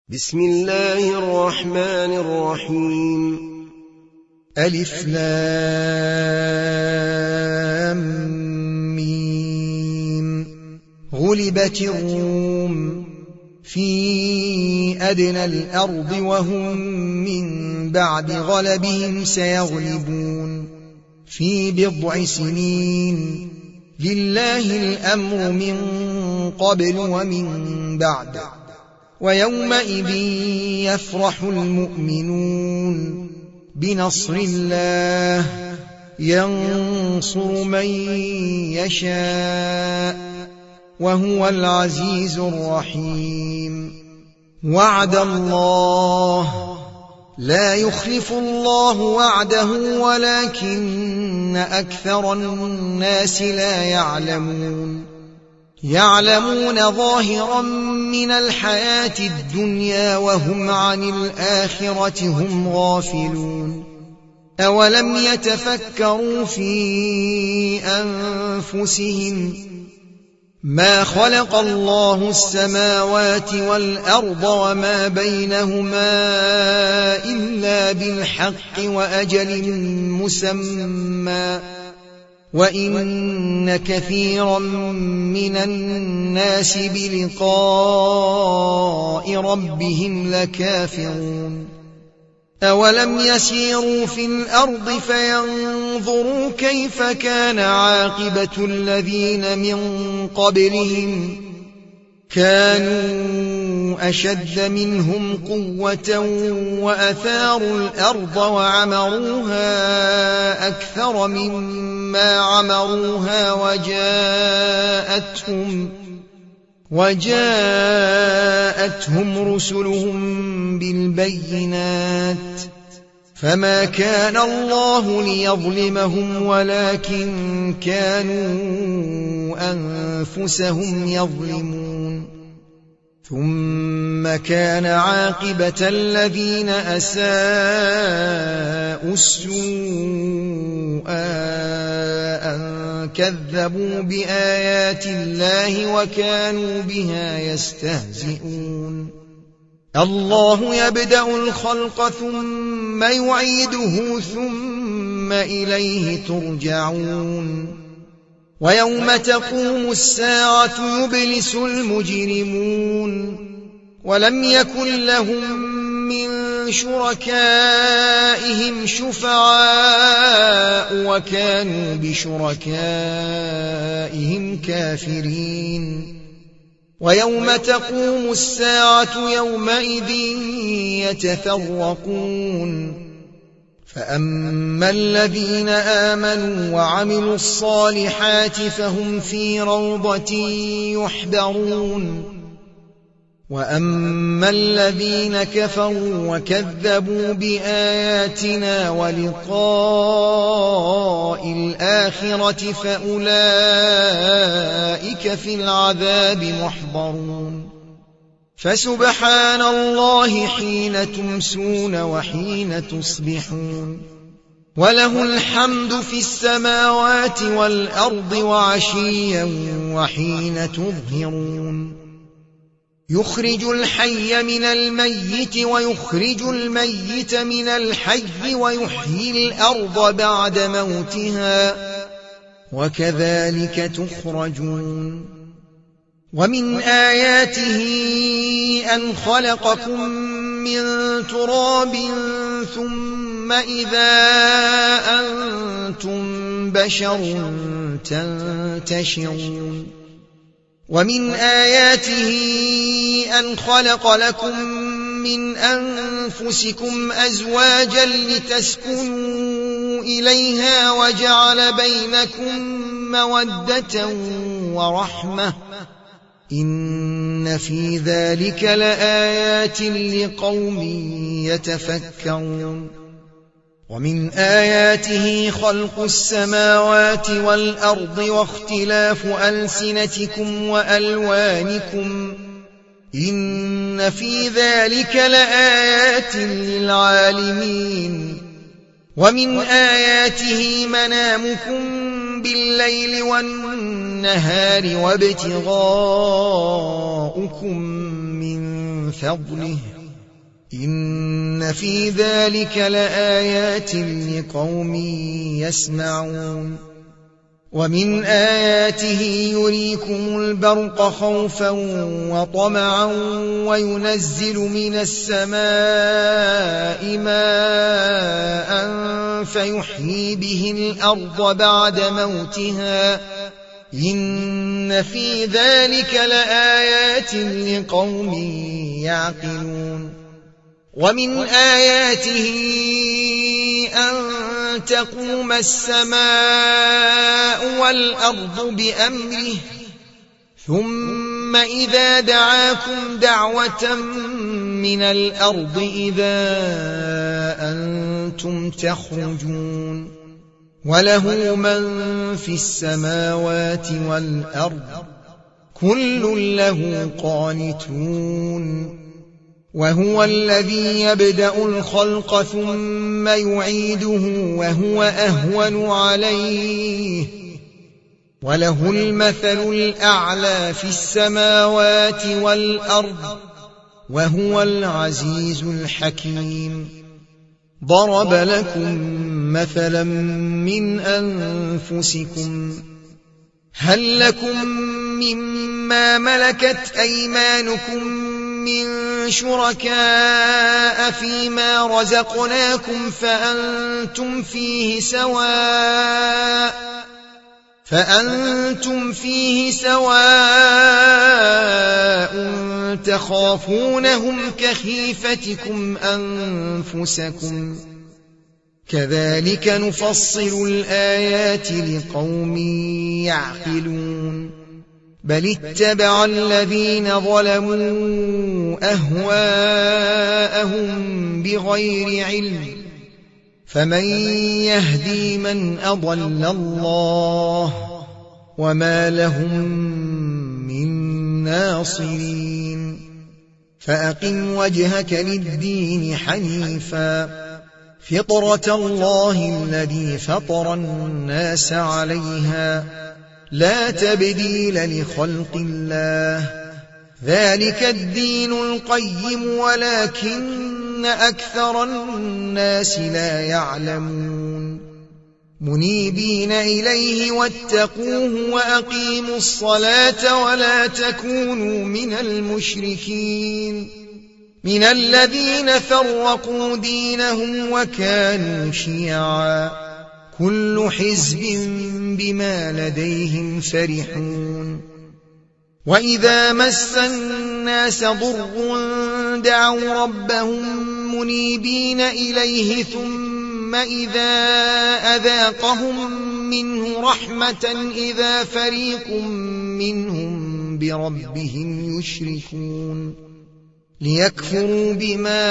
بسم الله الرحمن الرحيم. ألف لام ميم. غلبت الروم في أدنى الأرض وهم من بعد غلبهم سيغلبون في بضع سنين. لله الأمر من قبل ومن بعد، ويومئذ يفرح المؤمنون بنصر الله ينصر من يشاء وهو العزيز الرحيم. وعد الله لا يخلف الله وعده ولكن أكثر الناس لا يعلمون ظاهرا من الحياة الدنيا وهم عن الآخرة هم غافلون. أولم يتفكروا في أنفسهم ما خلق الله السماوات والأرض وما بينهما إلا بالحق وأجل مسمى، وإن كثيرا من الناس بلقاء ربهم لكافرون. أولم يسيروا في الأرض فينظروا كيف كان عاقبة الذين من قبلهم، كانوا أشد منهم قوة وأثاروا الأرض وعمروها أكثر مما عمروها وجاءتهم رسلهم بالبينات، فما كان الله ليظلمهم ولكن كانوا أنفسهم يظلمون. ثم كان عاقبة الذين أساءوا السوء أن كذبوا بآيات الله وكانوا بها يستهزئون. الله يبدأ الخلق ثم يعيده ثم إليه ترجعون. ويوم تقوم الساعة يبلس المجرمون ولم يكن لهم من شركائهم شفعاء وكانوا بشركائهم كافرين. ويوم تقوم الساعة يومئذ يتفرقون، فأما الذين آمنوا وعملوا الصالحات فهم في روضة يحبرون، وأما الذين كفروا وكذبوا بآياتنا ولقاء الآخرة فأولئك في العذاب محضرون. فسبحان الله حين تمسون وحين تصبحون، وله الحمد في السماوات والأرض وعشيا وحين تظهرون. يخرج الحي من الميت ويخرج الميت من الحي ويحيي الأرض بعد موتها، وكذلك تخرجون. ومن آياته أن خلقكم من تراب ثم إذا أنتم بشر تنتشرون. ومن آياته أن خلق لكم من أنفسكم أزواجا لتسكنوا إليها وجعل بينكم مودة ورحمة، إن في ذلك لآيات لقوم يتفكرون. ومن آياته خلق السماوات والأرض واختلاف ألسنتكم وألوانكم، إن في ذلك لآيات للعالمين. ومن آياته منامكم بالليل والنهار وابتغاؤكم من فضله إن في ذلك لآيات لقوم يسمعون ومن آياته يريكم البرق خوفا وطمعا وينزل من السماء ماء فيحيي به الأرض بعد موتها إن في ذلك لآيات لقوم يعقلون ومن آياته أن تقوم السماء والأرض بأمره ثم إذا دعاكم دعوة من الأرض إذا أنتم تخرجون وله من في السماوات والأرض كل له قانتون وهو الذي يبدأ الخلق ثم يعيده وهو أهون عليه وله المثل الأعلى في السماوات والأرض وهو العزيز الحكيم ضرب لكم مثلا من أنفسكم هل لكم مما ملكت أيمانكم من شركاء فيما رزقناكم فأنتم فيه سواء تخافونهم كخيفتكم أنفسكم كذلك نفصل الآيات لقوم يعقلون بل اتبع الذين ظلموا أهواءهم بغير علم فمن يهدي من أضل الله وما لهم من ناصرين فأقم وجهك للدين حنيفا فطرة الله الذي فطر الناس عليها لا تبديل لخلق الله ذلك الدين القيم ولكن أكثر الناس لا يعلمون منيبين إليه واتقوه وأقيموا الصلاة ولا تكونوا من المشركين من الذين فرقوا دينهم وكانوا شيعا كل حزب بما لديهم فرحون وإذا مس الناس ضر دعوا ربهم منيبين إليه ثم إذا أذاقهم منه رحمة إذا فريق منهم بربهم يشركون ليكفروا بما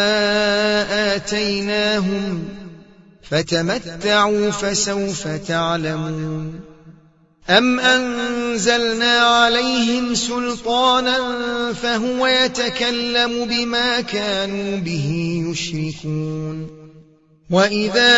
آتيناهم فتمتعوا فسوف تعلمون أم أنزلنا عليهم سلطانا فهو يتكلم بما كانوا به يشركون وإذا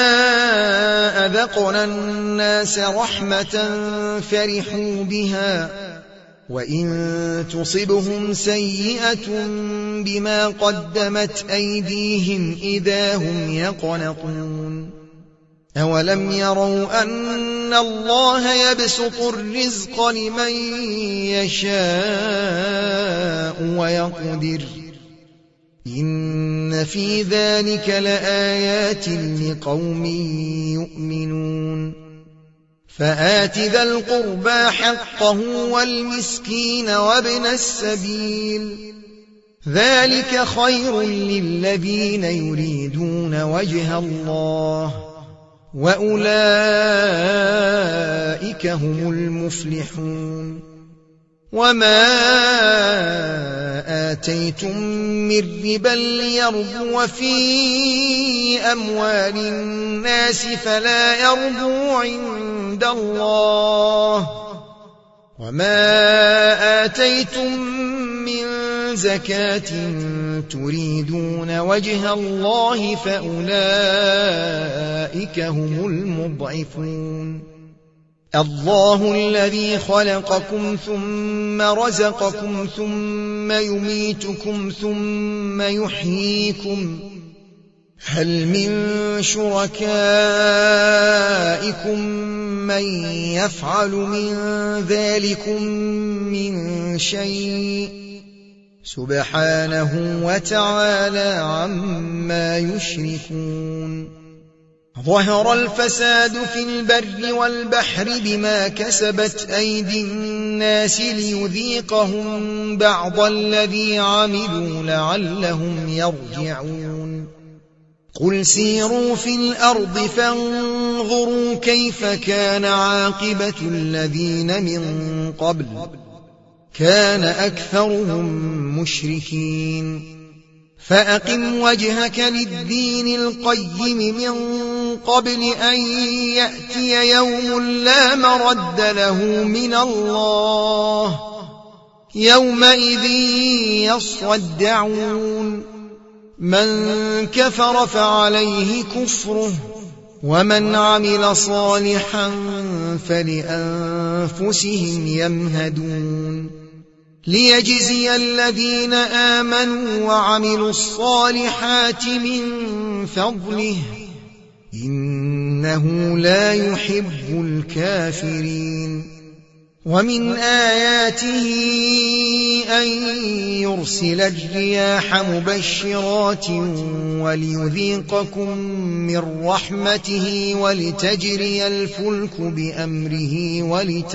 أذقنا الناس رحمة فرحوا بها وإن تصبهم سيئة بما قدمت أيديهم إذا هم يقنطون أولم يروا أن الله يبسط الرزق لمن يشاء ويقدر إن في ذلك لآيات لقوم يؤمنون فآت ذا القربى حقه والمسكين وابن السبيل ذلك خير للذين يريدون وجه الله وأولئك هم المفلحون وما آتيتم من ربا ليربو في أموال الناس فلا يربو عند الله وما آتيتم من زكاة تريدون وجه الله فأولئك هم المضعفون الله الذي خلقكم ثم رزقكم ثم يميتكم ثم يحييكم هل من شركائكم من يفعل من ذلكم من شيء سبحانه وتعالى عما يشركون ظهر الفساد في البر والبحر بما كسبت أيدي الناس ليذيقهم بعض الذي عملوا لعلهم يرجعون قل سيروا في الأرض فانظروا كيف كان عاقبة الذين من قبل كان أكثرهم مشركين فأقم وجهك للدين القيم من قبل أن يأتي يوم لا مرد له من الله يومئذ يصدعون من كفر فعليه كفره ومن عمل صالحا فلأنفسهم يمهدون ليجزي الذين آمنوا وعملوا الصالحات من فضله إنه لا يحب الكافرين ومن آياته أن يرسل الرياح مبشرات وليذيقكم من رحمته ولتجري الفلك بأمره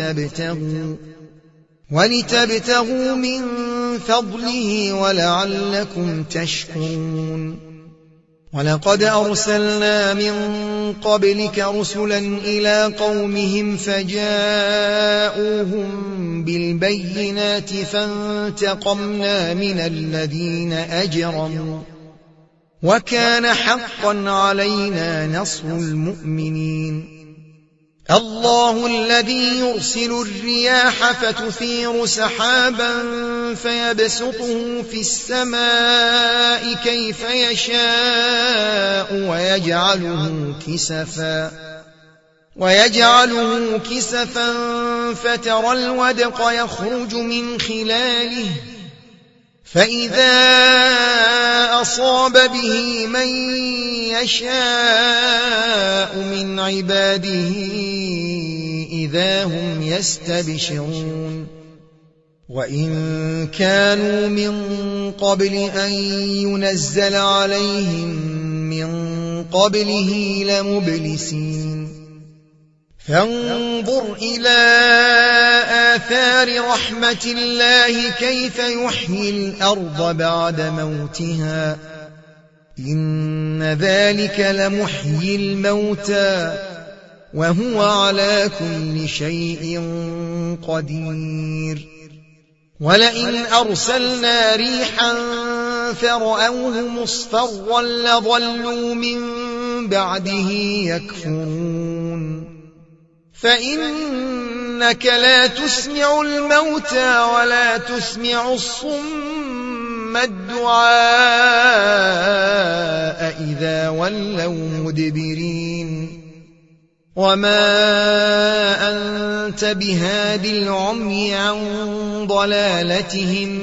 ولتبتغوا من فضله ولعلكم تشكرون ولقد أرسلنا من قبلك رسلا إلى قومهم فجاءوهم بالبينات فانتقمنا من الذين أجرموا وكان حقا علينا نصر المؤمنين الله الذي يرسل الرياح فتثير سحابا فيبسطه في السماء كيف يشاء ويجعله كسفا فترى الودق يخرج من خلاله فإذا أصاب به من يشاء من عباده إذا هم يستبشرون وإن كانوا من قبل أن ينزل عليهم من قبله لمبلسين فانظر إلى آثار رحمة الله كيف يحيي الأرض بعد موتها إن ذلك لمحيي الموتى وهو على كل شيء قدير ولئن أرسلنا ريحا فرأوه مصفرا لظلوا من بعده يكفرون فإنك لا تسمع الموتى ولا تسمع الصم الدعاء إذا ولوا مدبرين وما أنت بهاد العمي عن ضلالتهم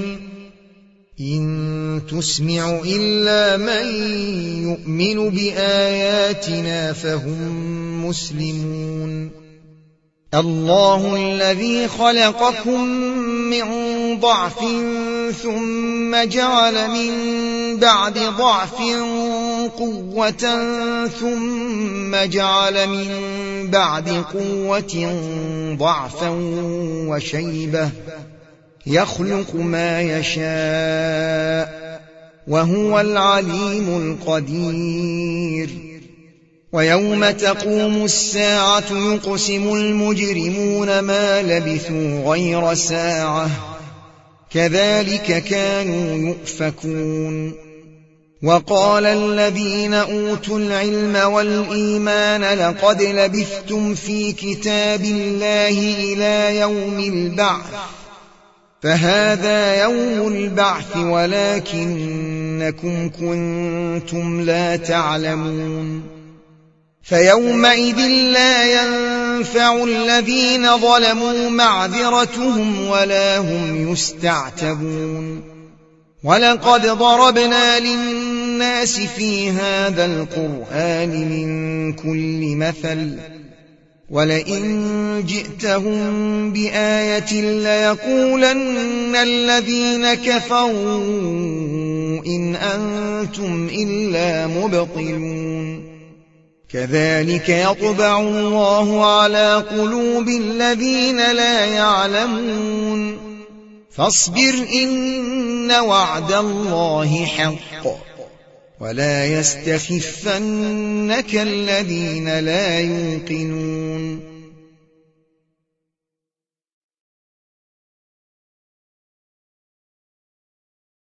إن تسمع إلا من يؤمن بآياتنا فهم مسلمون الله الذي خلقكم من ضعف ثم جعل من بعد ضعف قوة ثم جعل من بعد قوة ضعفا وشيبة يخلق ما يشاء وهو العليم القدير ويوم تقوم الساعة يقسم المجرمون ما لبثوا غير ساعة كذلك كانوا يؤفكون وقال الذين أوتوا العلم والإيمان لقد لبثتم في كتاب الله إلى يوم البعث فهذا يوم البعث ولكنكم كنتم لا تعلمون فيومئذ لا ينفع الذين ظلموا معذرتهم ولا هم يستعتبون ولقد ضربنا للناس في هذا القرآن من كل مثل ولئن جئتهم بآية ليقولن الذين كفروا إن أنتم إلا مبطلون كذلك يطبع الله على قلوب الذين لا يعلمون فاصبر إن وعد الله حق ولا يستخفنك الذين لا يوقنون